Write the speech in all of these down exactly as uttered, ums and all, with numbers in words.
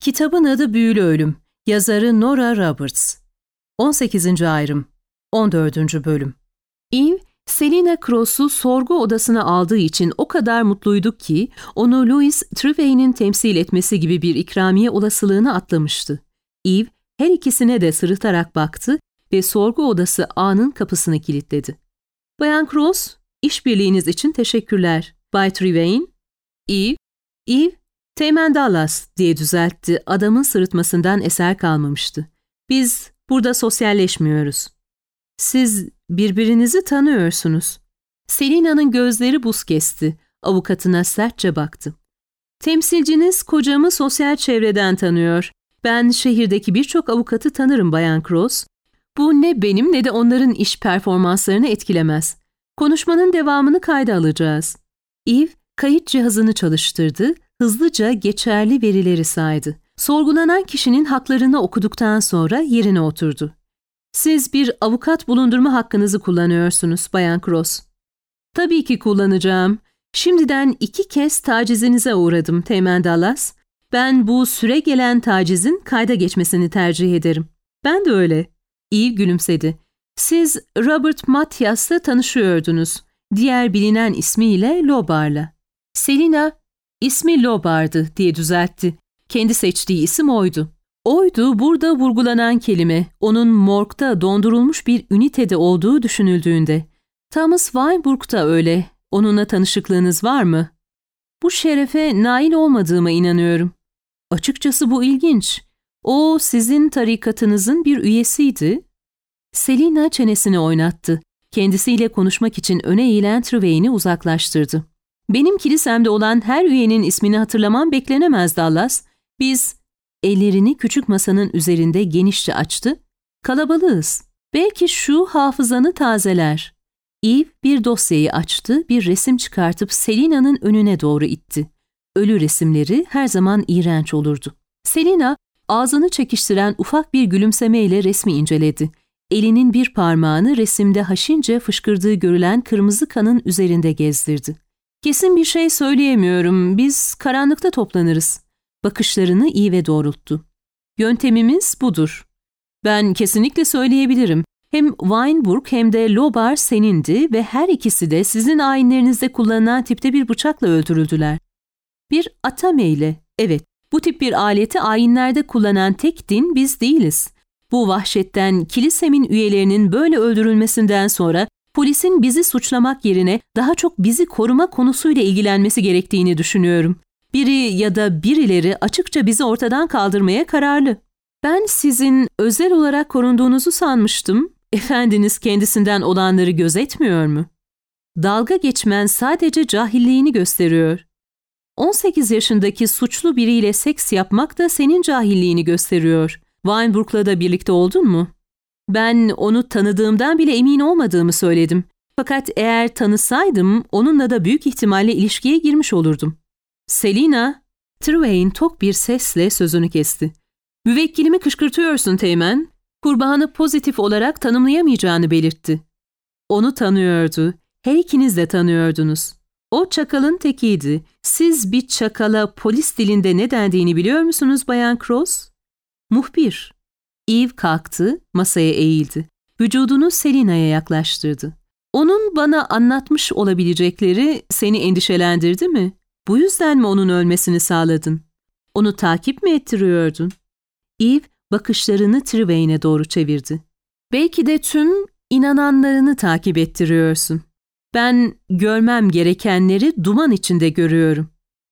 Kitabın adı Büyülü Ölüm. Yazarı Nora Roberts. on sekizinci ayrım. on dördüncü bölüm. Eve, Selina Cross'u sorgu odasına aldığı için o kadar mutluydu ki onu Louis Trevay'nin temsil etmesi gibi bir ikramiye olasılığını atlamıştı. Eve her ikisine de sırıtarak baktı ve sorgu odası ağının kapısını kilitledi. Bayan Cross, işbirliğiniz için teşekkürler. Bay Trevay'in. Eve, Eve, Teğmen Dallas diye düzeltti. Adamın sırıtmasından eser kalmamıştı. Biz burada sosyalleşmiyoruz. Siz birbirinizi tanıyorsunuz. Selina'nın gözleri buz kesti. Avukatına sertçe baktı. Temsilciniz kocamı sosyal çevreden tanıyor. Ben şehirdeki birçok avukatı tanırım Bayan Cross. Bu ne benim ne de onların iş performanslarını etkilemez. Konuşmanın devamını kayda alacağız. Eve kayıt cihazını çalıştırdı. Hızlıca geçerli verileri saydı. Sorgulanan kişinin haklarını okuduktan sonra yerine oturdu. Siz bir avukat bulundurma hakkınızı kullanıyorsunuz Bayan Cross. Tabii ki kullanacağım. Şimdiden iki kez tacizinize uğradım Teğmen Dallas. Ben bu süregelen tacizin kayda geçmesini tercih ederim. Ben de öyle. Eve gülümsedi. Siz Robert Mathias'la tanışıyordunuz. Diğer bilinen ismiyle Lobar'la. Selina, ismi Lobar'dı diye düzeltti. Kendi seçtiği isim oydu. Oydu burada vurgulanan kelime, onun morgda dondurulmuş bir ünitede olduğu düşünüldüğünde. Thomas Weinberg da öyle. Onunla tanışıklığınız var mı? Bu şerefe nail olmadığıma inanıyorum. Açıkçası bu ilginç. O sizin tarikatınızın bir üyesiydi. Selina çenesini oynattı. Kendisiyle konuşmak için öne eğilen Trevay'ni uzaklaştırdı. Benim kilisemde olan her üyenin ismini hatırlamam beklenemez Dallas. Biz, ellerini küçük masanın üzerinde genişçe açtı. Kalabalığız. Belki şu hafızanı tazeler. Eve bir dosyayı açtı, bir resim çıkartıp Selina'nın önüne doğru itti. Ölü resimleri her zaman iğrenç olurdu. Selina, ağzını çekiştiren ufak bir gülümsemeyle resmi inceledi. Elinin bir parmağını resimde haşince fışkırdığı görülen kırmızı kanın üzerinde gezdirdi. Kesin bir şey söyleyemiyorum, biz karanlıkta toplanırız. Bakışlarını Eve'e doğrulttu. Yöntemimiz budur. Ben kesinlikle söyleyebilirim. Hem Weinberg hem de Lobar senindi ve her ikisi de sizin ayinlerinizde kullanılan tipte bir bıçakla öldürüldüler. Bir atameyle, evet, bu tip bir aleti ayinlerde kullanan tek din biz değiliz. Bu vahşetten kilisemin üyelerinin böyle öldürülmesinden sonra polisin bizi suçlamak yerine daha çok bizi koruma konusuyla ilgilenmesi gerektiğini düşünüyorum. Biri ya da birileri açıkça bizi ortadan kaldırmaya kararlı. Ben sizin özel olarak korunduğunuzu sanmıştım. Efendiniz kendisinden olanları gözetmiyor mu? Dalga geçmen sadece cahilliğini gösteriyor. on sekiz yaşındaki suçlu biriyle seks yapmak da senin cahilliğini gösteriyor. Weinberg'la da birlikte oldun mu? Ben onu tanıdığımdan bile emin olmadığımı söyledim. Fakat eğer tanısaydım onunla da büyük ihtimalle ilişkiye girmiş olurdum. Selina, Trevay'in tok bir sesle sözünü kesti. Müvekkilimi kışkırtıyorsun Teğmen. Kurbanı pozitif olarak tanımlayamayacağını belirtti. Onu tanıyordu. Her ikiniz de tanıyordunuz. O çakalın tekiydi. Siz bir çakala polis dilinde ne dendiğini biliyor musunuz Bayan Cross? Muhbir. Eve kalktı, masaya eğildi. Vücudunu Selina'ya yaklaştırdı. Onun bana anlatmış olabilecekleri seni endişelendirdi mi? Bu yüzden mi onun ölmesini sağladın? Onu takip mi ettiriyordun? Eve bakışlarını Trevay'ne doğru çevirdi. Belki de tüm inananlarını takip ettiriyorsun. Ben görmem gerekenleri duman içinde görüyorum.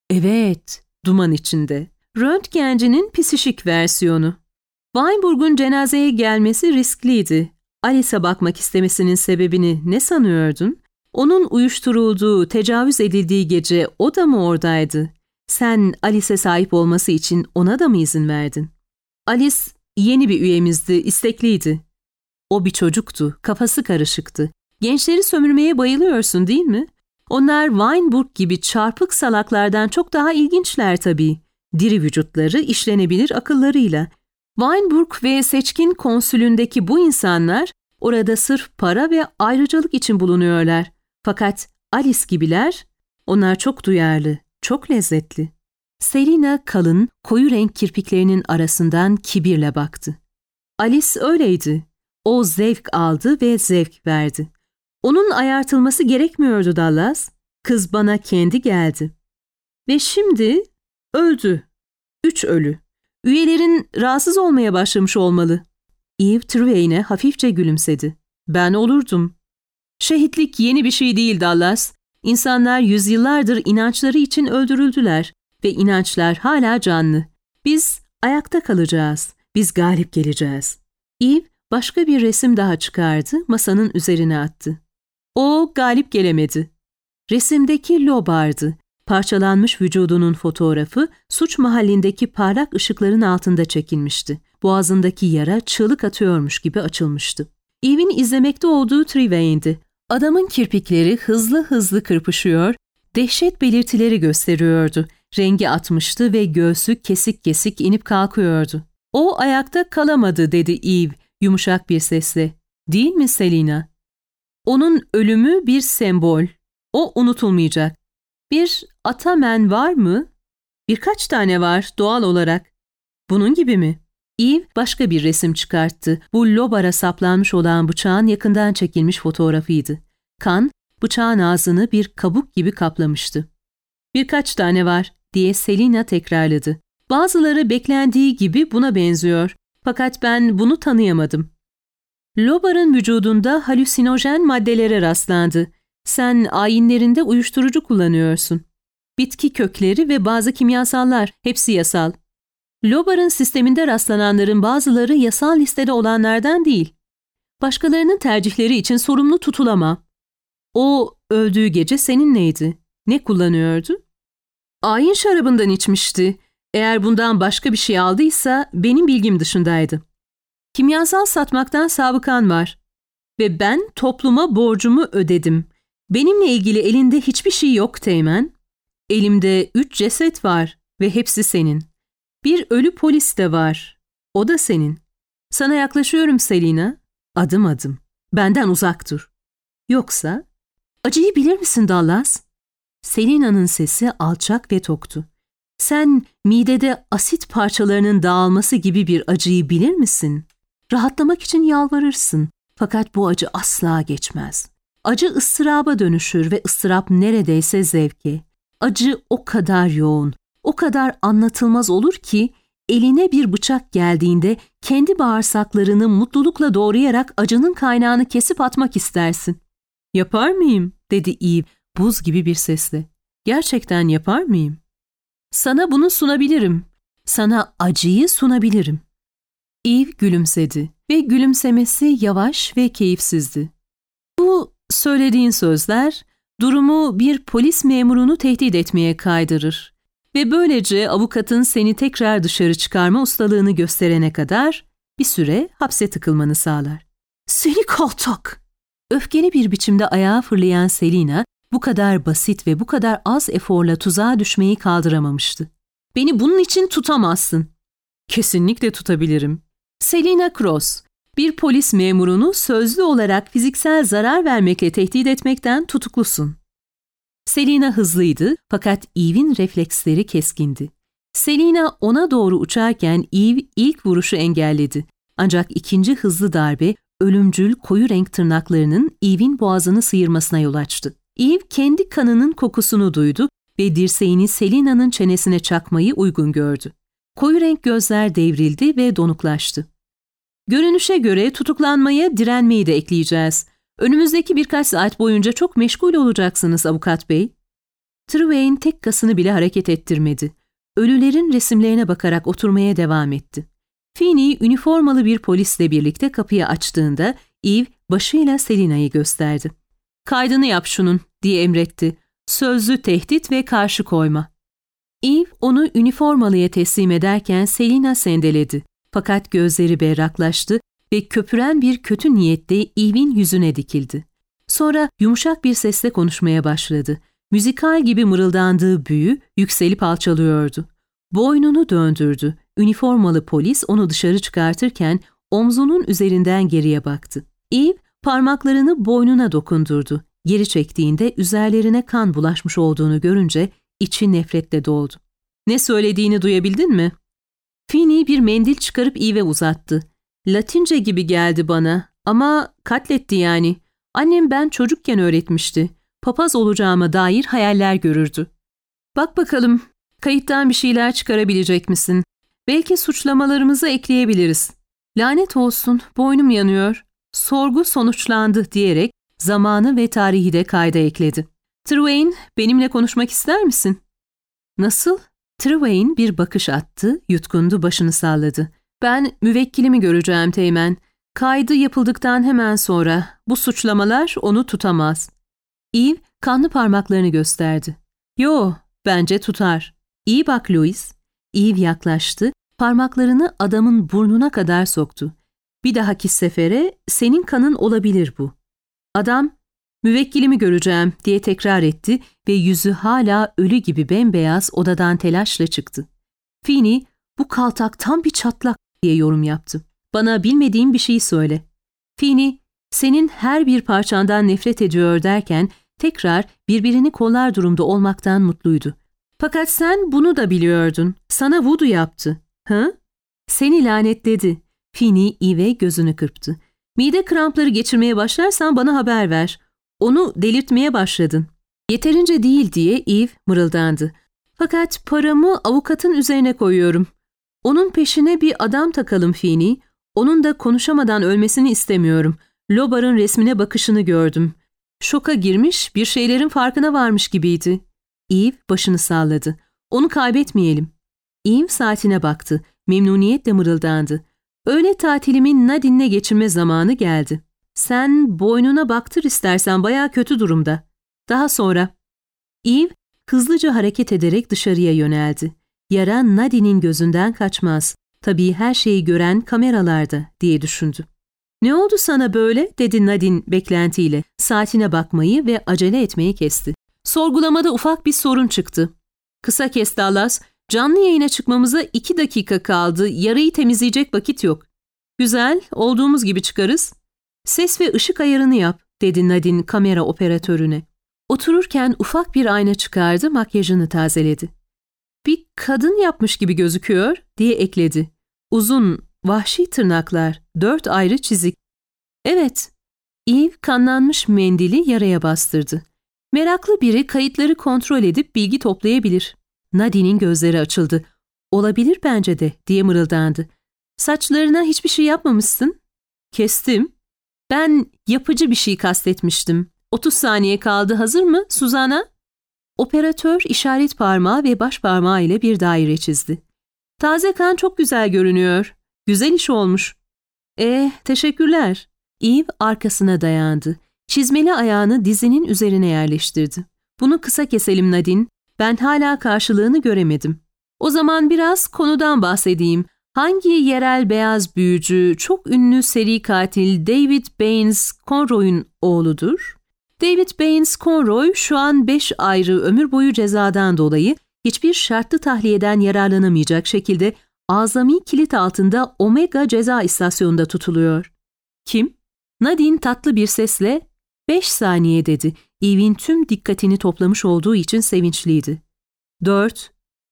Evet, duman içinde. Röntgencinin psişik versiyonu. Weinberg'un cenazeye gelmesi riskliydi. Alice'e bakmak istemesinin sebebini ne sanıyordun? Onun uyuşturulduğu, tecavüz edildiği gece o da mı oradaydı? Sen Alice'e sahip olması için ona da mı izin verdin? Alice yeni bir üyemizdi, istekliydi. O bir çocuktu, kafası karışıktı. Gençleri sömürmeye bayılıyorsun değil mi? Onlar Weinberg gibi çarpık salaklardan çok daha ilginçler tabii. Diri vücutları, işlenebilir akıllarıyla. Weinberg ve seçkin konsülündeki bu insanlar orada sırf para ve ayrıcalık için bulunuyorlar. Fakat Alice gibiler, onlar çok duyarlı, çok lezzetli. Selina kalın, koyu renk kirpiklerinin arasından kibirle baktı. Alice öyleydi. O zevk aldı ve zevk verdi. Onun ayartılması gerekmiyordu Dallas. Kız bana kendi geldi. Ve şimdi öldü. Üç ölü. Üyelerin rahatsız olmaya başlamış olmalı. Eve Trevayne hafifçe gülümsedi. Ben olurdum. Şehitlik yeni bir şey değil Dallas. İnsanlar yüzyıllardır inançları için öldürüldüler ve inançlar hala canlı. Biz ayakta kalacağız. Biz galip geleceğiz. Eve başka bir resim daha çıkardı, masanın üzerine attı. O galip gelemedi. Resimdeki Lobar'dı. Parçalanmış vücudunun fotoğrafı suç mahallindeki parlak ışıkların altında çekilmişti. Boğazındaki yara çığlık atıyormuş gibi açılmıştı. Eve'in izlemekte olduğu Trevayne'di. Adamın kirpikleri hızlı hızlı kırpışıyor, dehşet belirtileri gösteriyordu. Rengi atmıştı ve göğsü kesik kesik inip kalkıyordu. O ayakta kalamadı dedi Eve yumuşak bir sesle. Değil mi Selina? Onun ölümü bir sembol. O unutulmayacak. Bir Atamen var mı? Birkaç tane var doğal olarak. Bunun gibi mi? Eve başka bir resim çıkarttı. Bu Lobar'a saplanmış olan bıçağın yakından çekilmiş fotoğrafıydı. Kan, bıçağın ağzını bir kabuk gibi kaplamıştı. Birkaç tane var diye Selina tekrarladı. Bazıları beklendiği gibi buna benziyor. Fakat ben bunu tanıyamadım. Lobar'ın vücudunda halüsinojen maddelere rastlandı. Sen ayinlerinde uyuşturucu kullanıyorsun. Bitki kökleri ve bazı kimyasallar, hepsi yasal. Lobar'ın sisteminde rastlananların bazıları yasal listede olanlardan değil. Başkalarının tercihleri için sorumlu tutulamam. O öldüğü gece seninleydi. Ne kullanıyordu? Ayin şarabından içmişti. Eğer bundan başka bir şey aldıysa benim bilgim dışındaydı. Kimyasal satmaktan sabıkan var. Ve ben topluma borcumu ödedim. Benimle ilgili elinde hiçbir şey yok Teğmen. Elimde üç ceset var ve hepsi senin. Bir ölü polis de var. O da senin. Sana yaklaşıyorum Selina. Adım adım. Benden uzak dur. Yoksa... Acıyı bilir misin Dallas? Selina'nın sesi alçak ve toktu. Sen midede asit parçalarının dağılması gibi bir acıyı bilir misin? Rahatlamak için yalvarırsın. Fakat bu acı asla geçmez. Acı ıstıraba dönüşür ve ıstırap neredeyse zevke. Acı o kadar yoğun, o kadar anlatılmaz olur ki eline bir bıçak geldiğinde kendi bağırsaklarını mutlulukla doğrayarak acının kaynağını kesip atmak istersin. Yapar mıyım? Dedi Eve buz gibi bir sesle. Gerçekten yapar mıyım? Sana bunu sunabilirim. Sana acıyı sunabilirim. Eve gülümsedi ve gülümsemesi yavaş ve keyifsizdi. Bu söylediğin sözler durumu bir polis memurunu tehdit etmeye kaydırır ve böylece avukatın seni tekrar dışarı çıkarma ustalığını gösterene kadar bir süre hapse tıkılmanı sağlar. Seni kaltak! Öfkeli bir biçimde ayağa fırlayan Selina bu kadar basit ve bu kadar az eforla tuzağa düşmeyi kaldıramamıştı. Beni bunun için tutamazsın. Kesinlikle tutabilirim. Selina Cross, bir polis memurunu sözlü olarak fiziksel zarar vermekle tehdit etmekten tutuklusun. Selina hızlıydı fakat Eve'in refleksleri keskindi. Selina ona doğru uçarken Eve ilk vuruşu engelledi. Ancak ikinci hızlı darbe ölümcül koyu renk tırnaklarının Eve'in boğazını sıyırmasına yol açtı. Eve kendi kanının kokusunu duydu ve dirseğini Selina'nın çenesine çakmayı uygun gördü. Koyu renk gözler devrildi ve donuklaştı. Görünüşe göre tutuklanmaya direnmeyi de ekleyeceğiz. Önümüzdeki birkaç saat boyunca çok meşgul olacaksınız avukat bey. Trevayne tek kasını bile hareket ettirmedi. Ölülerin resimlerine bakarak oturmaya devam etti. Finney üniformalı bir polisle birlikte kapıyı açtığında Eve başıyla Selina'yı gösterdi. Kaydını yap şunun diye emretti. Sözlü tehdit ve karşı koyma. Eve onu üniformalıya teslim ederken Selina sendeledi. Fakat gözleri berraklaştı ve köpüren bir kötü niyetle Eve'in yüzüne dikildi. Sonra yumuşak bir sesle konuşmaya başladı. Müzikal gibi mırıldandığı büyü yükselip alçalıyordu. Boynunu döndürdü. Üniformalı polis onu dışarı çıkartırken omzunun üzerinden geriye baktı. Eve parmaklarını boynuna dokundurdu. Geri çektiğinde üzerlerine kan bulaşmış olduğunu görünce içi nefretle doldu. Ne söylediğini duyabildin mi? Fini bir mendil çıkarıp Eve'e uzattı. Latince gibi geldi bana ama katletti yani. Annem ben çocukken öğretmişti. Papaz olacağıma dair hayaller görürdü. Bak bakalım, kayıttan bir şeyler çıkarabilecek misin? Belki suçlamalarımızı ekleyebiliriz. Lanet olsun, boynum yanıyor. Sorgu sonuçlandı diyerek zamanı ve tarihi de kayda ekledi. Tremaine, benimle konuşmak ister misin? Nasıl? Tremaine bir bakış attı, yutkundu, başını salladı. Ben müvekkilimi göreceğim Teğmen. Kaydı yapıldıktan hemen sonra bu suçlamalar onu tutamaz. Eve kanlı parmaklarını gösterdi. Yo, bence tutar. İyi bak Louis. Eve yaklaştı, parmaklarını adamın burnuna kadar soktu. Bir dahaki sefere senin kanın olabilir bu. Adam, müvekkilimi göreceğim diye tekrar etti ve yüzü hala ölü gibi bembeyaz odadan telaşla çıktı. Fini, bu kaltak tam bir çatlak diye yorum yaptı. Bana bilmediğim bir şey söyle. Fini, senin her bir parçandan nefret ediyor derken tekrar birbirini kollar durumda olmaktan mutluydu. Fakat sen bunu da biliyordun. Sana vudu yaptı. Hı? Seni lanetledi. Fini Eve gözünü kırptı. Mide krampları geçirmeye başlarsan bana haber ver. Onu delirtmeye başladın. Yeterince değil diye Eve mırıldandı. Fakat paramı avukatın üzerine koyuyorum. Onun peşine bir adam takalım Fini. Onun da konuşamadan ölmesini istemiyorum. Lobar'ın resmine bakışını gördüm. Şoka girmiş, bir şeylerin farkına varmış gibiydi. Eve başını salladı. Onu kaybetmeyelim. Eve saatine baktı. Memnuniyetle mırıldandı. Öğle tatilimin Nadine'le geçirme zamanı geldi. Sen boynuna baktır istersen, bayağı kötü durumda. Daha sonra. Eve hızlıca hareket ederek dışarıya yöneldi. Yara Nadine'in gözünden kaçmaz. Tabii her şeyi gören kameralarda diye düşündü. Ne oldu sana böyle? Dedi Nadine beklentiyle. Saatine bakmayı ve acele etmeyi kesti. Sorgulamada ufak bir sorun çıktı. Kısa kes Dallas. Canlı yayına çıkmamıza iki dakika kaldı. Yarayı temizleyecek vakit yok. Güzel, olduğumuz gibi çıkarız. Ses ve ışık ayarını yap, dedi Nadine kamera operatörüne. Otururken ufak bir ayna çıkardı, makyajını tazeledi. Bir kadın yapmış gibi gözüküyor, diye ekledi. Uzun, vahşi tırnaklar, dört ayrı çizik. Evet, Eve kanlanmış mendili yaraya bastırdı. Meraklı biri kayıtları kontrol edip bilgi toplayabilir. Nadine'in gözleri açıldı. Olabilir bence de, diye mırıldandı. Saçlarına hiçbir şey yapmamışsın. Kestim. Ben yapıcı bir şey kastetmiştim. otuz saniye kaldı, hazır mı Suzan'a? Operatör işaret parmağı ve baş parmağı ile bir daire çizdi. Taze kan çok güzel görünüyor. Güzel iş olmuş. Eh, teşekkürler. Eve arkasına dayandı. Çizmeli ayağını dizinin üzerine yerleştirdi. Bunu kısa keselim Nadine. Ben hala karşılığını göremedim. O zaman biraz konudan bahsedeyim. Hangi yerel beyaz büyücü çok ünlü seri katil David Baines Conroy'un oğludur? David Baines Conroy şu an beş ayrı ömür boyu cezadan dolayı hiçbir şartlı tahliyeden yararlanamayacak şekilde azami kilit altında Omega ceza istasyonunda tutuluyor. Kim? Nadine tatlı bir sesle beş saniye dedi. Eve'in tüm dikkatini toplamış olduğu için sevinçliydi. Dört,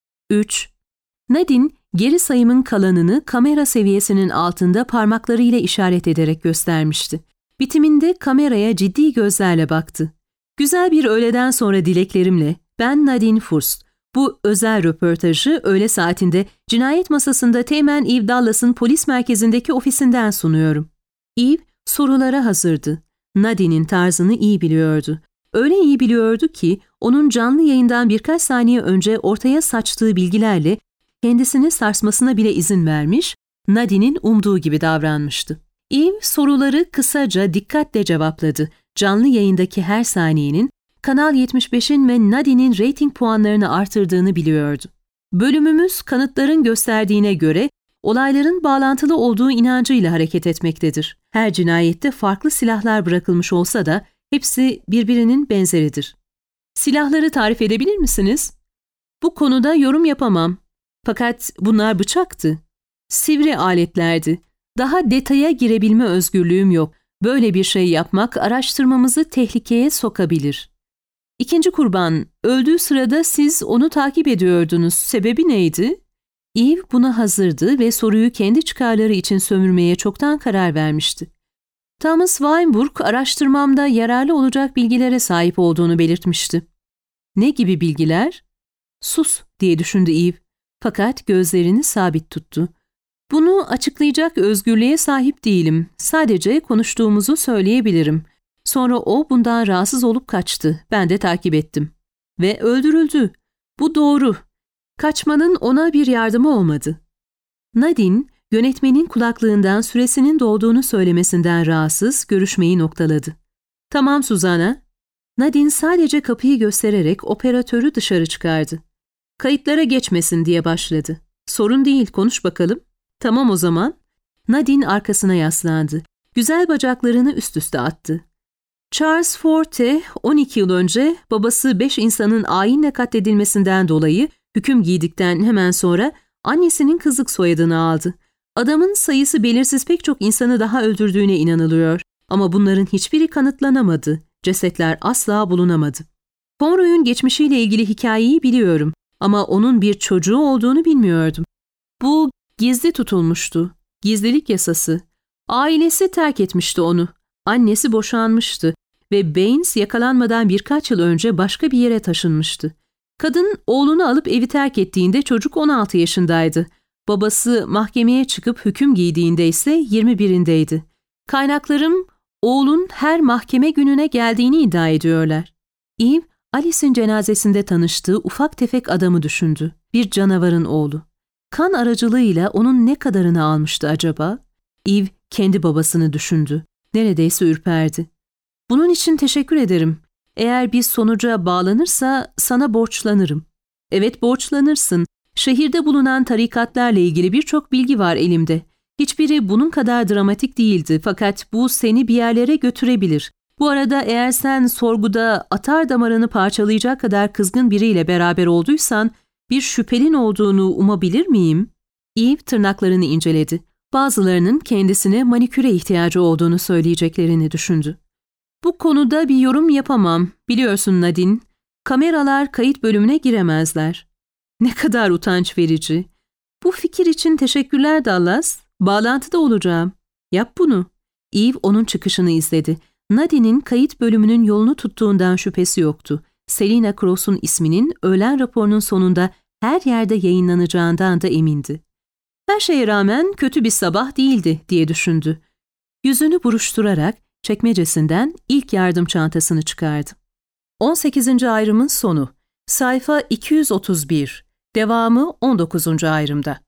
üç. Nadine geri sayımın kalanını kamera seviyesinin altında parmaklarıyla işaret ederek göstermişti. Bitiminde kameraya ciddi gözlerle baktı. Güzel bir öğleden sonra dileklerimle, ben Nadine Furst. Bu özel röportajı öğle saatinde cinayet masasında Teğmen Eve Dallas'ın polis merkezindeki ofisinden sunuyorum. Eve sorulara hazırdı. Nadine'in tarzını iyi biliyordu. Öyle iyi biliyordu ki onun canlı yayından birkaç saniye önce ortaya saçtığı bilgilerle kendisini sarsmasına bile izin vermiş, Nadine'in umduğu gibi davranmıştı. Eve soruları kısaca dikkatle cevapladı. Canlı yayındaki her saniyenin Kanal yetmiş beşin ve Nadine'in reyting puanlarını artırdığını biliyordu. Bölümümüz kanıtların gösterdiğine göre olayların bağlantılı olduğu inancıyla hareket etmektedir. Her cinayette farklı silahlar bırakılmış olsa da hepsi birbirinin benzeridir. Silahları tarif edebilir misiniz? Bu konuda yorum yapamam. Fakat bunlar bıçaktı. Sivri aletlerdi. Daha detaya girebilme özgürlüğüm yok. Böyle bir şey yapmak araştırmamızı tehlikeye sokabilir. İkinci kurban, öldüğü sırada siz onu takip ediyordunuz. Sebebi neydi? Eve buna hazırdı ve soruyu kendi çıkarları için sömürmeye çoktan karar vermişti. Thomas Weinburg, araştırmamda yararlı olacak bilgilere sahip olduğunu belirtmişti. Ne gibi bilgiler? Sus diye düşündü Eve. Fakat gözlerini sabit tuttu. Bunu açıklayacak özgürlüğe sahip değilim. Sadece konuştuğumuzu söyleyebilirim. Sonra o bundan rahatsız olup kaçtı. Ben de takip ettim. Ve öldürüldü. Bu doğru. Kaçmanın ona bir yardımı olmadı. Nadine, yönetmenin kulaklığından süresinin dolduğunu söylemesinden rahatsız, görüşmeyi noktaladı. Tamam Suzan'a. Nadine sadece kapıyı göstererek operatörü dışarı çıkardı. Kayıtlara geçmesin diye başladı. Sorun değil, konuş bakalım. Tamam o zaman. Nadine arkasına yaslandı. Güzel bacaklarını üst üste attı. Charles Forte on iki yıl önce babası beş insanın ayinle katledilmesinden dolayı hüküm giydikten hemen sonra annesinin kızlık soyadını aldı. Adamın sayısı belirsiz pek çok insanı daha öldürdüğüne inanılıyor. Ama bunların hiçbiri kanıtlanamadı. Cesetler asla bulunamadı. Poirot'un geçmişiyle ilgili hikayeyi biliyorum ama onun bir çocuğu olduğunu bilmiyordum. Bu gizli tutulmuştu. Gizlilik yasası. Ailesi terk etmişti onu. Annesi boşanmıştı ve Baines yakalanmadan birkaç yıl önce başka bir yere taşınmıştı. Kadın oğlunu alıp evi terk ettiğinde çocuk on altı yaşındaydı. Babası mahkemeye çıkıp hüküm giydiğinde ise yirmi birindeydi. Kaynaklarım oğlun her mahkeme gününe geldiğini iddia ediyorlar. Eve, Alice'in cenazesinde tanıştığı ufak tefek adamı düşündü. Bir canavarın oğlu. Kan aracılığıyla onun ne kadarını almıştı acaba? Eve kendi babasını düşündü. Neredeyse ürperdi. Bunun için teşekkür ederim. Eğer bir sonuca bağlanırsa sana borçlanırım. Evet, borçlanırsın. Şehirde bulunan tarikatlarla ilgili birçok bilgi var elimde. Hiçbiri bunun kadar dramatik değildi fakat bu seni bir yerlere götürebilir. Bu arada eğer sen sorguda atar damarını parçalayacak kadar kızgın biriyle beraber olduysan bir şüphelin olduğunu umabilir miyim? Eve tırnaklarını inceledi. Bazılarının kendisine maniküre ihtiyacı olduğunu söyleyeceklerini düşündü. Bu konuda bir yorum yapamam. Biliyorsun Nadine, kameralar kayıt bölümüne giremezler. Ne kadar utanç verici. Bu fikir için teşekkürler Dallas. Bağlantıda olacağım. Yap bunu. Eve onun çıkışını izledi. Nadine'in kayıt bölümünün yolunu tuttuğundan şüphesi yoktu. Selina Cross'un isminin öğlen raporunun sonunda her yerde yayınlanacağından da emindi. Her şeye rağmen kötü bir sabah değildi diye düşündü. Yüzünü buruşturarak çekmecesinden ilk yardım çantasını çıkardı. on sekizinci ayrımın sonu. Sayfa iki yüz otuz bir. Devamı on dokuzuncu ayrımda.